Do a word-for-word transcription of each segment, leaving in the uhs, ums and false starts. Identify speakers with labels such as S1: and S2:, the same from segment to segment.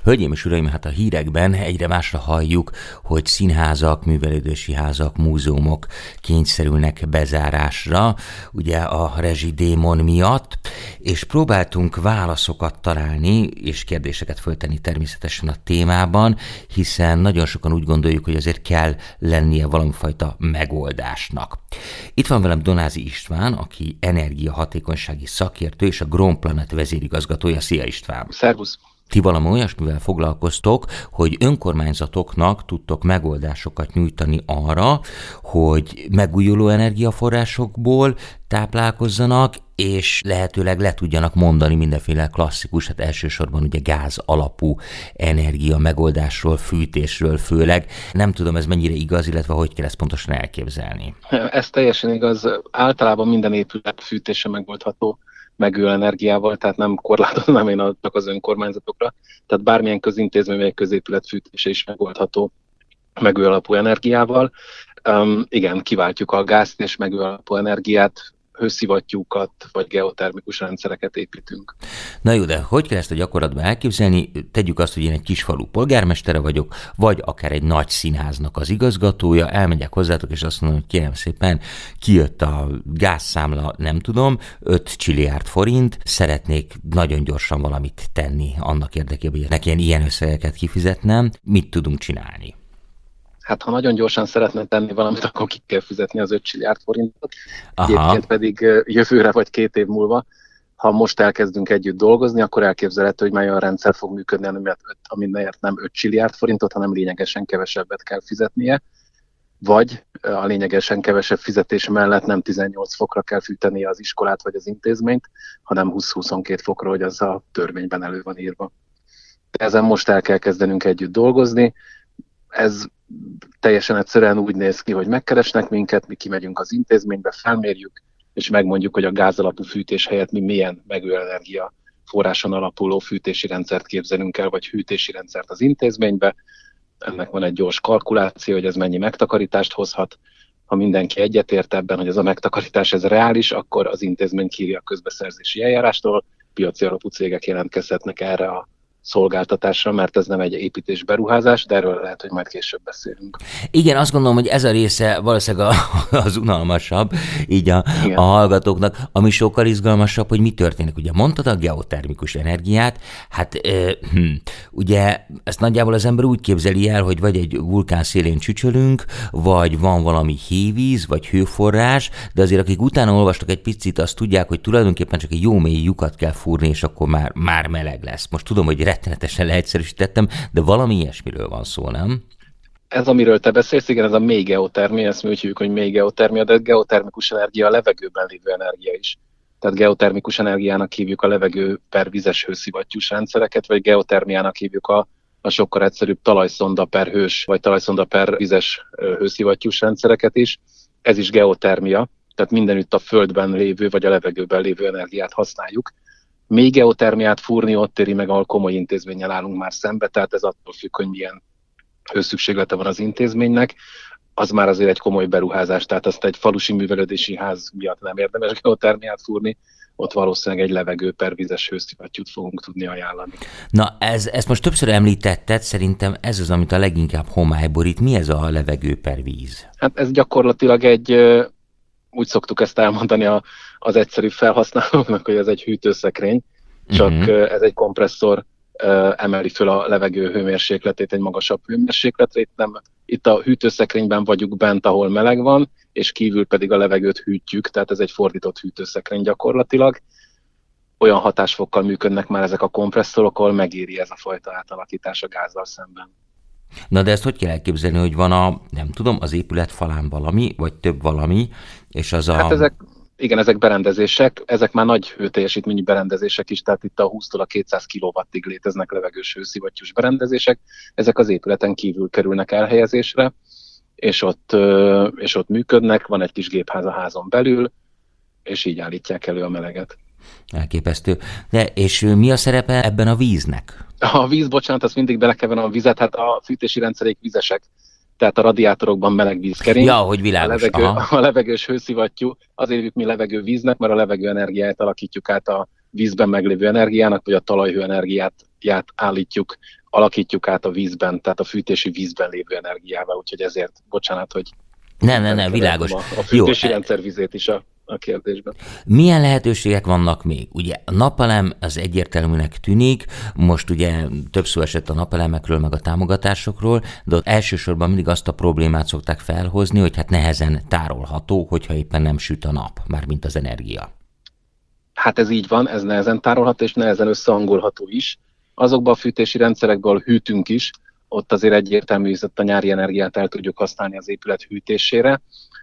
S1: Hölgyeim és uraim, hát a hírekben egyre másra halljuk, hogy színházak, művelődési házak, múzeumok kényszerülnek bezárásra, ugye a rezsidémon miatt, és próbáltunk válaszokat találni, és kérdéseket föltenni természetesen a témában, hiszen nagyon sokan úgy gondoljuk, hogy azért kell lennie valamifajta megoldásnak. Itt van velem Donázy István, aki energiahatékonysági szakértő és a Groenplanet vezérigazgatója. Szia István!
S2: Szervusz!
S1: Ti valami olyasmivel foglalkoztok, hogy önkormányzatoknak tudtok megoldásokat nyújtani arra, hogy megújuló energiaforrásokból táplálkozzanak, és lehetőleg le tudjanak mondani mindenféle klasszikus, hát elsősorban ugye gáz alapú energia megoldásról, fűtésről főleg. Nem tudom, ez mennyire igaz, illetve hogy kell ezt pontosan elképzelni.
S2: Ez teljesen igaz. Általában minden épület fűtése megoldható megújuló energiával, tehát nem korlátozom én csak az önkormányzatokra. Tehát bármilyen közintézmény vagy középület fűtése is megoldható megújuló alapú energiával. Um, igen, kiváltjuk a gázt és megújuló alapú energiát, hőszivattyúkat vagy geotermikus rendszereket építünk.
S1: Na jó, de hogy kell ezt a gyakorlatban elképzelni? Tegyük azt, hogy én egy kisfalu polgármestere vagyok, vagy akár egy nagy színháznak az igazgatója, elmegyek hozzátok, és azt mondom, hogy kérem szépen, kijött a gázszámla, nem tudom, öt csilliárd forint, szeretnék nagyon gyorsan valamit tenni annak érdekében, hogy nekem ilyen összegeket kifizetnem. Mit tudunk csinálni?
S2: Hát ha nagyon gyorsan szeretne tenni valamit, akkor ki kell fizetni az öt csilliárd forintot. Egyébként pedig jövőre vagy két év múlva, ha most elkezdünk együtt dolgozni, akkor elképzelhető, hogy már olyan rendszer fog működni, aminért nem öt csilliárd forintot, hanem lényegesen kevesebbet kell fizetnie, vagy a lényegesen kevesebb fizetés mellett nem tizennyolc fokra kell fűtenie az iskolát vagy az intézményt, hanem húsz-huszonkettő fokra, hogy az a törvényben elő van írva. De ezen most el kell kezdenünk együtt dolgozni. Ez teljesen egyszerűen úgy néz ki, hogy megkeresnek minket, mi kimegyünk az intézménybe, felmérjük, és megmondjuk, hogy a gázalapú fűtés helyett mi milyen megújuló energia forráson alapuló fűtési rendszert képzelünk el, vagy hűtési rendszert az intézménybe. Ennek van egy gyors kalkuláció, hogy ez mennyi megtakarítást hozhat. Ha mindenki egyetért ebben, hogy ez a megtakarítás ez reális, akkor az intézmény kírja a közbeszerzési eljárástól, piaci alapú cégek jelentkezhetnek erre a szolgáltatásra, mert ez nem egy építés beruházás, de erről lehet, hogy majd később beszélünk.
S1: Igen, azt gondolom, hogy ez a része valószínűleg az unalmasabb, így a, a hallgatóknak, ami sokkal izgalmasabb, hogy mi történik. Ugye mondtad a geotermikus energiát, hát e, hm, ugye ezt nagyjából az ember úgy képzeli el, hogy vagy egy vulkán szélén csücsölünk, vagy van valami hévíz, vagy hőforrás, de azért akik utána olvastak egy picit, azt tudják, hogy tulajdonképpen csak egy jó mély lyukat kell fúrni, és akkor már, már meleg lesz. Most tudom, hogy rettenetesen leegyszerűsítettem, de valami ilyesmiről van szó, nem?
S2: Ez, amiről te beszélsz, igen, ez a mély geotermia, ezt mi úgy hívjuk, hogy mély geotermia, de geotermikus energia a levegőben lévő energia is. Tehát geotermikus energiának hívjuk a levegő per vizes hőszivattyús rendszereket, vagy geotermiának hívjuk a, a sokkal egyszerűbb talajszonda per hős, vagy talajszonda per vizes hőszivattyús rendszereket is. Ez is geotermia, tehát mindenütt a földben lévő, vagy a levegőben lévő energiát használjuk. Még geotermiát fúrni ott éri meg, ahol komoly intézménnyel állunk már szembe, tehát ez attól függ, hogy milyen hőszükséglete van az intézménynek, az már azért egy komoly beruházás, tehát azt egy falusi művelődési ház miatt nem érdemes geotermiát fúrni, ott valószínűleg egy levegő per vizes hőszivattyút fogunk tudni ajánlani.
S1: Na, ez, ezt most többször említetted, szerintem ez az, amit a leginkább homály borít. Mi ez a levegő per víz?
S2: Hát ez gyakorlatilag egy... Úgy szoktuk ezt elmondani a, az egyszerű felhasználóknak, hogy ez egy hűtőszekrény, csak uh-huh. ez egy kompresszor uh, emeli föl a levegő hőmérsékletét egy magasabb hőmérsékletre. Itt, nem, itt a hűtőszekrényben vagyunk bent, ahol meleg van, és kívül pedig a levegőt hűtjük, tehát ez egy fordított hűtőszekrény gyakorlatilag. Olyan hatásfokkal működnek már ezek a kompresszorok, ahol megéri ez a fajta átalakítás a gázzal szemben.
S1: Na de ezt hogy kell elképzelni, hogy van a, nem tudom, az épület falán valami, vagy több valami, és az a...
S2: Hát ezek, igen, ezek berendezések, ezek már nagy hőteljesítményű berendezések is, tehát itt a húsztól a kétszáz kilowattig léteznek levegős hőszivattyús berendezések, ezek az épületen kívül kerülnek elhelyezésre, és ott, és ott működnek, van egy kis gépház a házon belül, és így állítják elő a meleget.
S1: Elképesztő. De és mi a szerepe ebben a víznek?
S2: A víz, bocsánat, azt mindig belekeverem a vizet, hát a fűtési rendszerek vizesek, tehát a radiátorokban meleg víz kering.
S1: Ja, hogy világos.
S2: A, levegő, a levegős hőszivattyú, azért hívjuk mi levegő víznek, mert a levegő energiáját alakítjuk át a vízben meglévő energiának, vagy a talajhő energiát állítjuk alakítjuk át a vízben, tehát a fűtési vízben lévő energiával, úgyhogy ezért, bocsánat, hogy
S1: nem, nem, nem, világos.
S2: A, a fűtési Jó. rendszer vizét is a, a kérdésben.
S1: Milyen lehetőségek vannak még? Ugye a napelem az egyértelműnek tűnik, most ugye több szó esett a napelemekről, meg a támogatásokról, de ott elsősorban mindig azt a problémát szokták felhozni, hogy hát nehezen tárolható, hogyha éppen nem süt a nap, mármint az energia.
S2: Hát ez így van, ez nehezen tárolható, és nehezen összehangolható is. Azokban a fűtési rendszerekből hűtünk is, ott azért egyértelmű, hogy a nyári energiát el tudjuk használni az épület hűtésére.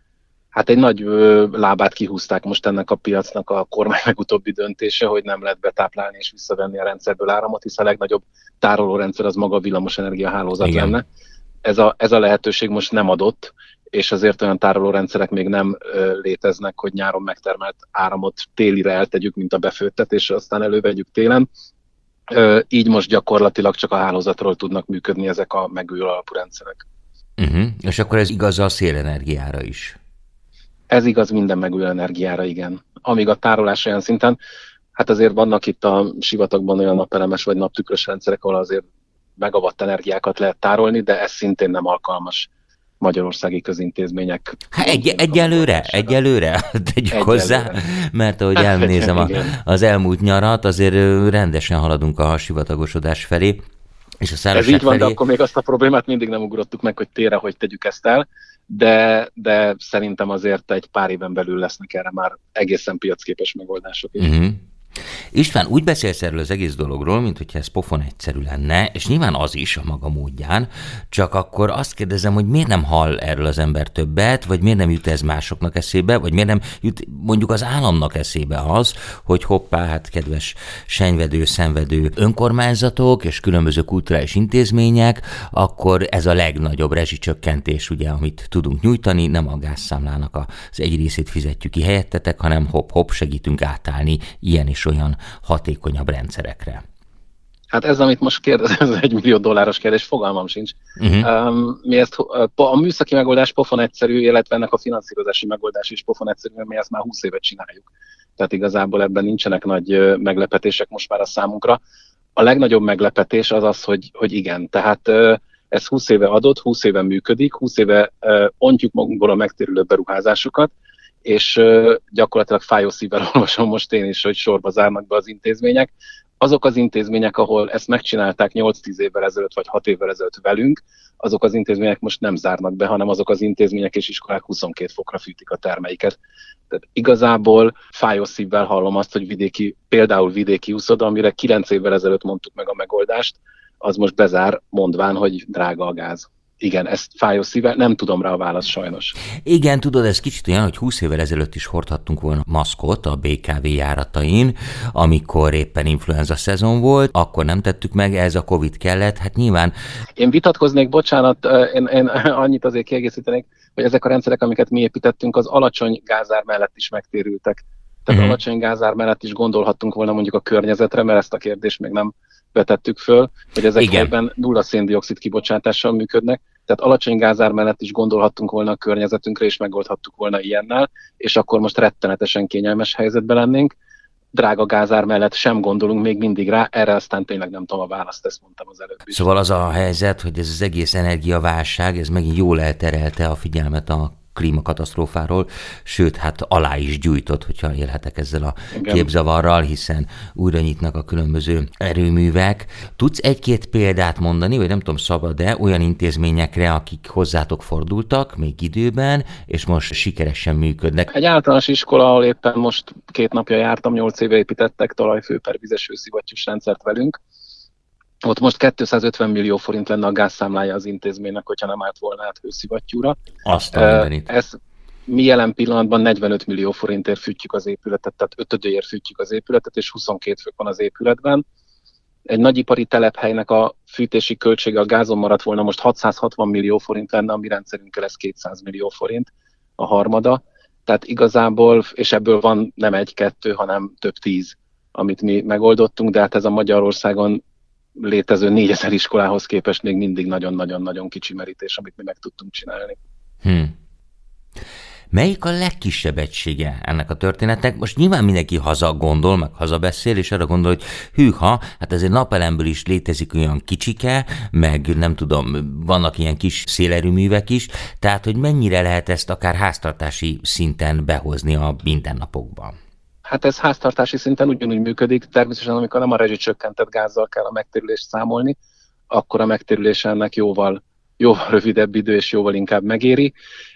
S2: Hát egy nagy ö, lábát kihúzták most ennek a piacnak a kormány legutóbbi döntése, hogy nem lehet betáplálni és visszavenni a rendszerből áramot, hisz a legnagyobb tárolórendszer az maga a villamosenergia hálózat Igen. lenne. Ez a, ez a lehetőség most nem adott, és azért olyan tárolórendszerek még nem ö, léteznek, hogy nyáron megtermelt áramot télire eltegyük, mint a befőttet, és aztán elővegyük télen. Ö, így most gyakorlatilag csak a hálózatról tudnak működni ezek a megújuló alapú rendszerek.
S1: Uh-huh. És akkor ez igaz a szélenergiára is?
S2: Ez igaz minden megújuló energiára, igen. Amíg a tárolás olyan szinten, hát azért vannak itt a sivatagban olyan napelemes vagy naptükrös rendszerek, ahol azért megawatt energiákat lehet tárolni, de ez szintén nem alkalmas magyarországi közintézmények.
S1: Hát egy, egyelőre, egyelőre tegyük egyelőre. hozzá, mert ahogy elnézem a, az elmúlt nyarat, azért rendesen haladunk a sivatagosodás felé. És a
S2: ez így van,
S1: felé...
S2: de akkor még azt a problémát mindig nem ugrottuk meg, hogy térre, hogy tegyük ezt el, de, de szerintem azért egy pár éven belül lesznek erre már egészen piacképes megoldások is.
S1: Uh-huh. István, úgy beszélsz erről az egész dologról, mint hogyha ez pofon egyszerű lenne, és nyilván az is a maga módján, csak akkor azt kérdezem, hogy miért nem hall erről az ember többet, vagy miért nem jut ez másoknak eszébe, vagy miért nem jut mondjuk az államnak eszébe az, hogy hoppá, hát kedves senyvedő, szenvedő önkormányzatok és különböző kulturális intézmények, akkor ez a legnagyobb rezsicsökkentés, ugye, amit tudunk nyújtani, nem a gázszámlának az egy részét fizetjük ki helyettetek, hanem hopp-hopp segítünk átállni ilyen és olyan hatékonyabb rendszerekre.
S2: Hát ez, amit most kérdez, ez egy millió dolláros kérdés, fogalmam sincs. Uh-huh. Um, mi ezt, a műszaki megoldás pofon egyszerű, illetve ennek a finanszírozási megoldás is pofon egyszerű, mert mi ezt már húsz évet csináljuk. Tehát igazából ebben nincsenek nagy meglepetések most már a számunkra. A legnagyobb meglepetés az az, hogy, hogy igen, tehát ez húsz éve adott, húsz éve működik, húsz éve ontjuk magunkból a megtérülő beruházásokat, és gyakorlatilag fájó szívvel olvasom most én is, hogy sorba zárnak be az intézmények. Azok az intézmények, ahol ezt megcsinálták nyolc-tíz évvel ezelőtt, vagy hat évvel ezelőtt velünk, azok az intézmények most nem zárnak be, hanem azok az intézmények és iskolák huszonkét fokra fűtik a termeiket. Tehát igazából fájó szívvel hallom azt, hogy vidéki, például vidéki úszoda, amire kilenc évvel ezelőtt mondtuk meg a megoldást, az most bezár, mondván, hogy drága a gáz. Igen, ezt fájó szívvel, nem tudom rá a választ sajnos.
S1: Igen, tudod, ez kicsit olyan, hogy húsz évvel ezelőtt is hordhattunk volna maszkot a bé ká vé járatain, amikor éppen influenza szezon volt, akkor nem tettük meg, ez a Covid kellett, hát nyilván...
S2: Én vitatkoznék, bocsánat, én, én annyit azért kiegészítenék, hogy ezek a rendszerek, amiket mi építettünk, az alacsony gázár mellett is megtérültek. Tehát uh-huh. alacsony gázár mellett is gondolhattunk volna mondjuk a környezetre, mert ezt a kérdést még nem vetettük föl, hogy ezek helyben nulla széndioxid kibocsátással működnek, tehát alacsony gázár mellett is gondolhattunk volna a környezetünkre, és megoldhattuk volna ilyennel, és akkor most rettenetesen kényelmes helyzetben lennénk. Drága gázár mellett sem gondolunk még mindig rá, erre aztán tényleg nem tudom a választ, ezt mondtam az előbb is.
S1: Szóval az a helyzet, hogy ez az egész energiaválság, ez megint jól elterelte a figyelmet a klímakatasztrófáról, sőt, hát alá is gyújtott, hogyha élhetek ezzel a Igen. képzavarral, hiszen újra nyitnak a különböző erőművek. Tudsz egy-két példát mondani, vagy nem tudom, szabad-e olyan intézményekre, akik hozzátok fordultak még időben, és most sikeresen működnek?
S2: Egy általános iskola, ahol éppen most két napja jártam, nyolc éve építettek talajfőpervizes hőszivattyús rendszert velünk. Ott most kétszázötven millió forint lenne a gázszámlája az intézménynek, hogyha nem állt volna át hőszivattyúra.
S1: Azt a
S2: Ez mi jelen pillanatban negyvenöt millió forintért fűtjük az épületet, tehát ötödőért fűtjük az épületet, és huszonkét fök van az épületben. Egy nagyipari telephelynek a fűtési költsége a gázon maradt volna, most hatszázhatvan millió forint lenne, a mi rendszerünkkel ez kétszáz millió forint a harmada. Tehát igazából, és ebből van nem egy-kettő, hanem több tíz, amit mi megoldottunk, de hát ez a Magyarországon létező négyezer iskolához képest még mindig nagyon-nagyon-nagyon kicsi merítés, amit mi meg tudtunk csinálni.
S1: Hmm. Melyik a legkisebb egysége ennek a történetnek? Most nyilván mindenki haza gondol, meg hazabeszél, és arra gondol, hogy hűha, hát azért napelemből is létezik olyan kicsike, meg nem tudom, vannak ilyen kis szélerőművek is, tehát hogy mennyire lehet ezt akár háztartási szinten behozni a mindennapokban?
S2: Hát ez háztartási szinten ugyanúgy működik, természetesen amikor nem a rezsicsökkentett gázzal kell a megtérülést számolni, akkor a megtérülés ennek jóval, jóval rövidebb idő és jóval inkább megéri.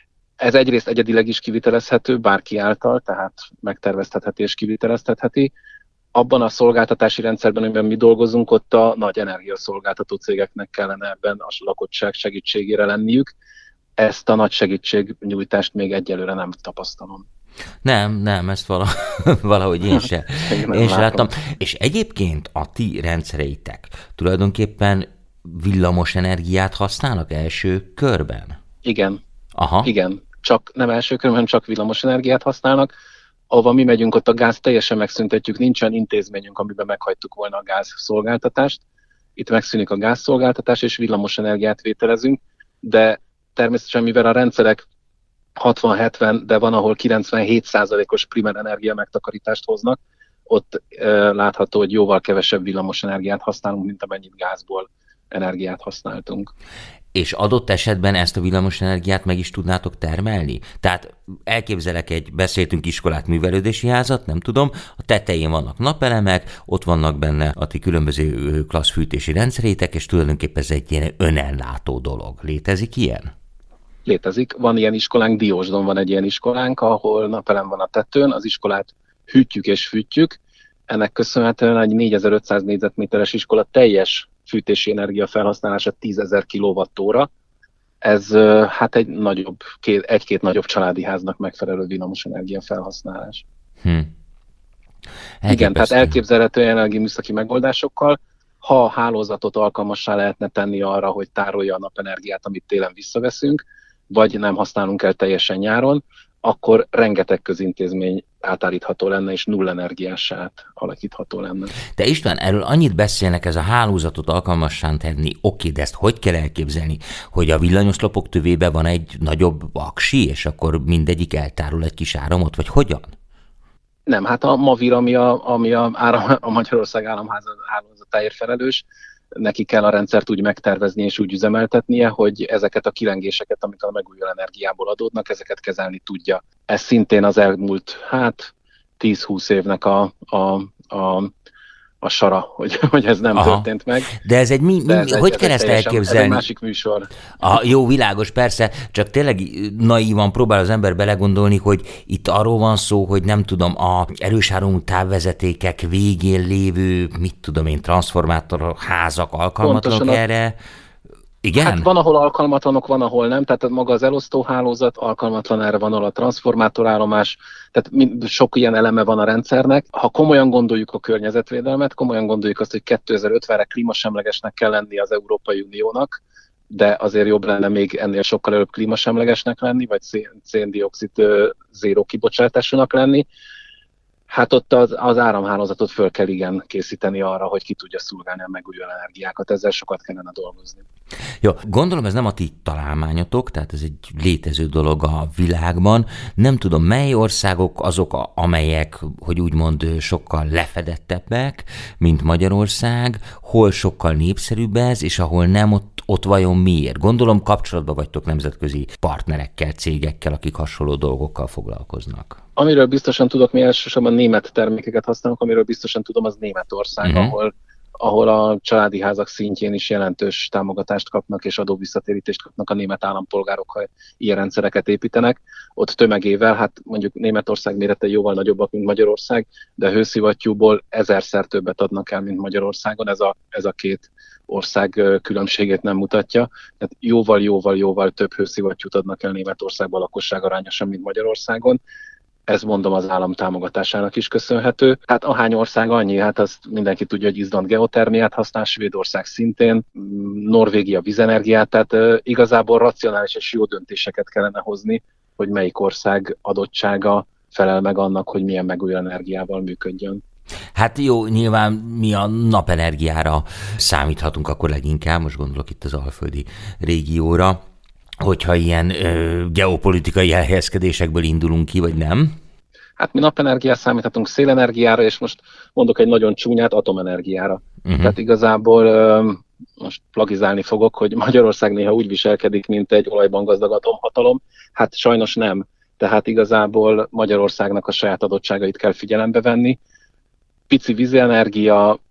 S2: Ez egyrészt egyedileg is kivitelezhető bárki által, tehát megterveztetheti és kiviteleztetheti. Abban a szolgáltatási rendszerben, amiben mi dolgozunk, ott a nagy energiaszolgáltató cégeknek kellene ebben a lakottság segítségére lenniük. Ezt a nagy segítségnyújtást még egyelőre nem tapasztalom.
S1: Nem, nem, ezt valahogy én sem, én sem láttam. És egyébként a ti rendszereitek tulajdonképpen villamos energiát használnak első körben?
S2: Igen.
S1: Aha.
S2: Igen. Csak nem első körben, hanem csak villamos energiát használnak. Ahova mi megyünk, ott a gáz teljesen megszüntetjük, nincsen intézményünk, amiben meghagytuk volna a gázszolgáltatást. Itt megszűnik a gázszolgáltatás, és villamos energiát vételezünk, de természetesen, mivel a rendszerek hatvan-hetven, de van, ahol kilencvenhét százalékos primer energia megtakarítást hoznak, ott e, látható, hogy jóval kevesebb villamos energiát használunk, mint amennyit gázból energiát használtunk.
S1: És adott esetben ezt a villamos energiát meg is tudnátok termelni? Tehát elképzelek egy, beszéltünk iskolát, művelődési házat, nem tudom, a tetején vannak napelemek, ott vannak benne a ti különböző klassz fűtési rendszerétek, és tulajdonképpen ez egy ilyen önellátó dolog. Létezik ilyen?
S2: Létezik. Van ilyen iskolánk, Diósdon van egy ilyen iskolánk, ahol napelem van a tetőn, az iskolát hűtjük és fűtjük. Ennek köszönhetően egy négyezer-ötszáz négyzetméteres iskola teljes fűtési energia felhasználása tízezer kilowattóra. Ez hát egy nagyobb, két, egy-két nagyobb családi háznak megfelelő villamos energia felhasználás. Hm. Igen, tehát elképzelhető jelenlegi műszaki megoldásokkal, ha a hálózatot alkalmassá lehetne tenni arra, hogy tárolja a napenergiát, amit télen visszaveszünk, vagy nem használunk el teljesen nyáron, akkor rengeteg közintézmény átállítható lenne, és null energiássá alakítható lenne.
S1: De István, erről annyit beszélnek, ez a hálózatot alkalmassá tenni, oké, de ezt hogy kell elképzelni, hogy a villanyoszlopok tövében van egy nagyobb aksi, és akkor mindegyik eltárol egy kis áramot, vagy hogyan?
S2: Nem, hát a Mavir, ami a, ami a, áram, a Magyarország államhálózatáért felelős, neki kell a rendszert úgy megtervezni és úgy üzemeltetnie, hogy ezeket a kilengéseket, amik a megújuló energiából adódnak, ezeket kezelni tudja. Ez szintén az elmúlt, hát tíz-húsz évnek a, a, a, a sara, hogy, hogy ez nem Aha. történt meg.
S1: De ez egy, mi, mi, ez hogy egy, kell ezt elképzelni? Ez
S2: egy másik műsor.
S1: A, jó, világos, persze, csak tényleg naívan próbál az ember belegondolni, hogy itt arról van szó, hogy nem tudom, a erős áramú távvezetékek végén lévő, mit tudom én, transformátor házak alkalmatlanok erre. Igen?
S2: Hát van, ahol alkalmatlanok, van, ahol nem, tehát maga az elosztóhálózat alkalmatlan erre, van, ahol a transformátorállomás, tehát mind, sok ilyen eleme van a rendszernek. Ha komolyan gondoljuk a környezetvédelmet, komolyan gondoljuk azt, hogy kétezer-ötvenre klímasemlegesnek kell lenni az Európai Uniónak, de azért jobb lenne még ennél sokkal előbb klímasemlegesnek lenni, vagy szén-dioxid zéró kibocsátásúnak lenni. Hát ott az, az áramhálózatot föl kell igen készíteni arra, hogy ki tudja szolgálni a megújuló energiákat. Ezzel sokat kellene dolgozni.
S1: Jó, gondolom ez nem a ti találmányotok, tehát ez egy létező dolog a világban. Nem tudom, mely országok azok, amelyek, hogy úgymond sokkal lefedettebbek, mint Magyarország, hol sokkal népszerűbb ez, és ahol nem, ott, ott vajon miért? Gondolom kapcsolatban vagytok nemzetközi partnerekkel, cégekkel, akik hasonló dolgokkal foglalkoznak. Amiről
S2: biztosan tudok, mi elsősorban német termékeket használunk, amiről biztosan tudom, az Németország, uh-huh. ahol, ahol a családi házak szintjén is jelentős támogatást kapnak és adóvisszatérítést kapnak a német állampolgárok, ha ilyen rendszereket építenek. Ott tömegével, hát mondjuk Németország mérete jóval nagyobbak, mint Magyarország, de a hőszivattyúból ezerszer többet adnak el, mint Magyarországon. Ez a, ez a két ország különbségét nem mutatja. Tehát jóval-jóval-jóval több hőszivattyút adnak el Németországban lakosság arányosan, mint Magyarországon. Ez mondom az állam támogatásának is köszönhető. Hát ahány ország annyi, hát azt mindenki tudja, hogy Izland geotermiát használ, Svédország szintén, Norvégia vízenergiát, tehát uh, igazából racionális és jó döntéseket kellene hozni, hogy melyik ország adottsága felel meg annak, hogy milyen megújuló energiával működjön.
S1: Hát jó, nyilván mi a napenergiára számíthatunk akkor leginkább, most gondolok itt az alföldi régióra. hogyha ilyen ö, geopolitikai elhelyezkedésekből indulunk ki, vagy nem?
S2: Hát mi napenergiát számíthatunk, szélenergiára, és most mondok egy nagyon csúnyát, atomenergiára. Uh-huh. Tehát igazából ö, most plagizálni fogok, hogy Magyarország néha úgy viselkedik, mint egy olajban gazdag atomhatalom. Hát sajnos nem. Tehát igazából Magyarországnak a saját adottságait kell figyelembe venni. Pici vízenergia,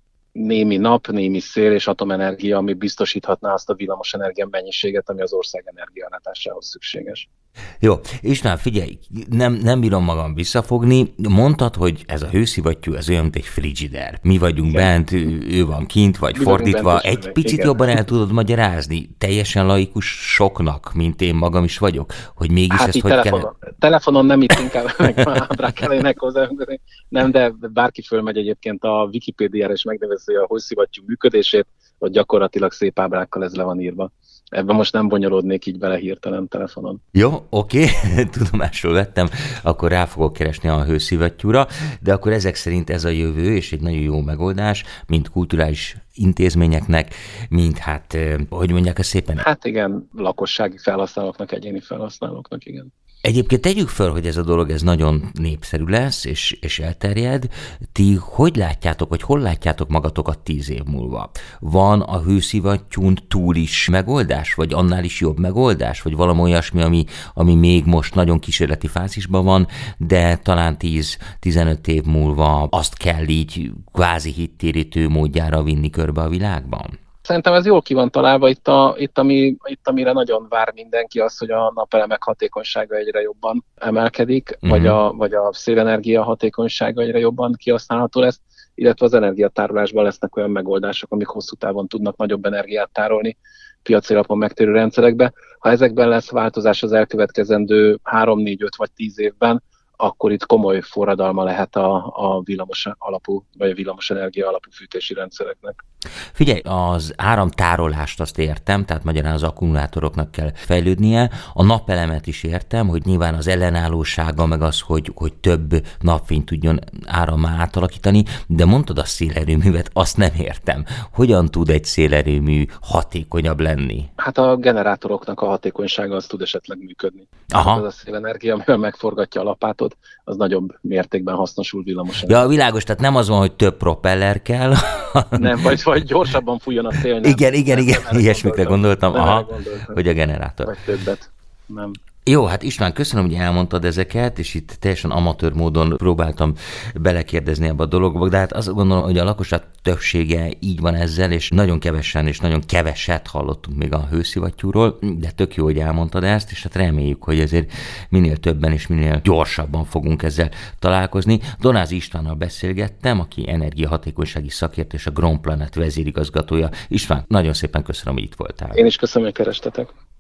S2: némi nap, némi szél és atomenergia, ami biztosíthatná azt a villamosenergia mennyiséget, ami az ország energiállátásához szükséges.
S1: Jó, István, figyelj, nem, nem bírom magam visszafogni. Mondtad, hogy ez a hőszivattyú, ez olyan, mint egy frigider. Mi vagyunk igen. bent, ő van kint, vagy mi fordítva. Egy üveg, picit igen. jobban el tudod magyarázni, teljesen laikus soknak, mint én magam is vagyok, hogy mégis hát ezt hogy
S2: telefonon, kell... Telefonon nem itt inkább meg rá kellene hozzá, nem, de bárki fölmegy egyébként a Wikipédiára és megnevezi a hőszivattyú működését, ott gyakorlatilag szép ábrákkal ez le van írva. Ebben most nem bonyolódnék így bele hirtelen telefonon.
S1: Jó, oké, tudomásul vettem, akkor rá fogok keresni a hőszivattyúra, de akkor ezek szerint ez a jövő, és egy nagyon jó megoldás, mint kulturális intézményeknek, mint hát, hogy mondják ezt szépen?
S2: Hát igen, lakossági felhasználóknak, egyéni felhasználóknak, igen.
S1: Egyébként tegyük fel, hogy ez a dolog ez nagyon népszerű lesz, és, és elterjed. Ti hogy látjátok, vagy hol látjátok magatokat tíz év múlva? Van a hőszivattyún túl is megoldás, vagy annál is jobb megoldás, vagy valami olyasmi, ami, ami még most nagyon kísérleti fázisban van, de talán tíz-tizenöt év múlva azt kell így kvázi hittérítő módjára vinni körbe a világban?
S2: Szerintem ez jól ki van találva, itt, a, itt, ami, itt amire nagyon vár mindenki az, hogy a napelemek hatékonysága egyre jobban emelkedik, uh-huh. vagy, a, vagy a szélenergia hatékonysága egyre jobban kihasználható lesz, illetve az energiatárolásban lesznek olyan megoldások, amik hosszú távon tudnak nagyobb energiát tárolni piaci alapon megtérő rendszerekbe. Ha ezekben lesz változás az elkövetkezendő három, négy, öt vagy tíz évben, akkor itt komoly forradalma lehet a, a villamos alapú, vagy a villamosenergia alapú fűtési rendszereknek.
S1: Figyelj, az áramtárolást azt értem, tehát magyarán az akkumulátoroknak kell fejlődnie. A napelemet is értem, hogy nyilván az ellenállósága, meg az, hogy, hogy több napfényt tudjon árammá átalakítani, de mondtad a szélerőművet, azt nem értem. Hogyan tud egy szélerőmű hatékonyabb lenni?
S2: Hát a generátoroknak a hatékonysága az tud esetleg működni. Aha. Az a szélenergia, amivel megforgatja a lapátot, az nagyobb mértékben hasznosul villamosenergia.
S1: Ja, világos, tehát nem az van, hogy több propeller kell.
S2: Nem, vagy, vagy gyorsabban fújjon a szél. Nem,
S1: igen, igen,
S2: nem,
S1: igen,
S2: nem
S1: ilyesmikre gondoltam,
S2: gondoltam.
S1: aha,
S2: gondoltam.
S1: hogy a generátor.
S2: Vagy többet, nem.
S1: Jó, hát István, köszönöm, hogy elmondtad ezeket, és itt teljesen amatőr módon próbáltam belekérdezni ebbe a dologba, de hát azt gondolom, hogy a lakosság többsége így van ezzel, és nagyon kevesen és nagyon keveset hallottunk még a hőszivattyúról, de tök jó, hogy elmondtad ezt, és hát reméljük, hogy ezért minél többen és minél gyorsabban fogunk ezzel találkozni. Donázy Istvánnal beszélgettem, aki energiahatékonysági szakértő és a Ground Planet vezérigazgatója. István, nagyon szépen köszönöm, hogy itt voltál.
S2: Én is köszönöm, hogy kerestetek.